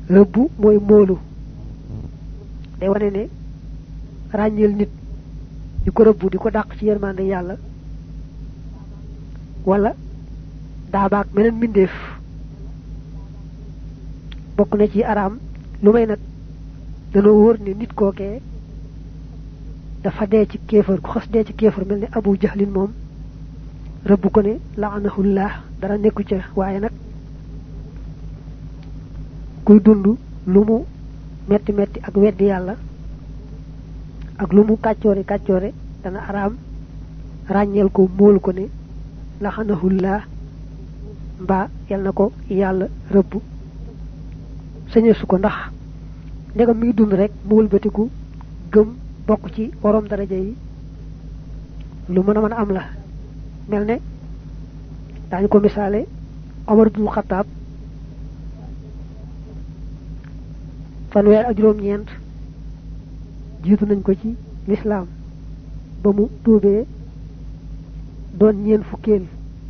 rëbbu mooy móolu day wane ne ràññeel nit di ko rëbbu di ko dàq ci yërmande yàlla wala daabaak meneen mbindeef bokk na ci araam lu may nag danoo wóor ne nit kookee dafa dee ci kéefër ku xas dee ci kéefër mel ne abu jahlin moom rëbb ko ne laanahullah dara nekku ca waaye nag kuy dund lu mu metti metti ak weddi yàlla ak lu mu kàccoore kàccoore dana araam ràññeel ko móol ko ne laanahullah mbaa yal na ko yàlla rëbb sañeesu ko ndax ndegam mi ngi dund rek mu wëlbatiku gëm bokk ci borom daraja yi lu mën a am la mel ne daañu ko misaale Omar ibn Khattab fanweer ak juróom-ñeent jiitu nañ ko ci lislaam ba mu tuubee doon ñeen fukkeel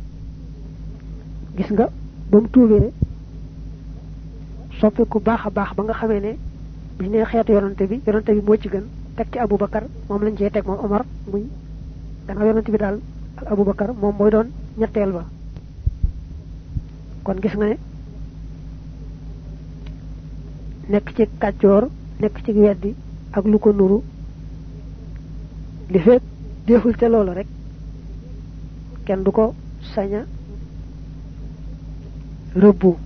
gis nga ba mu tuubee soppe ku baax a baax ba nga xamee ne bi ne xeetu yonante bi moo ci gën teg ci Abubakar moom lañ cee teg moom Omar muy gannaaw yonante bi daal ak Abubakar moom mooy doon ñetteel ba kon gis nga ne nekk ci kàccoor nekk ci weddi ak lu ko nuru li fekk deful ca loolu rek kenn du ko saña rëbbu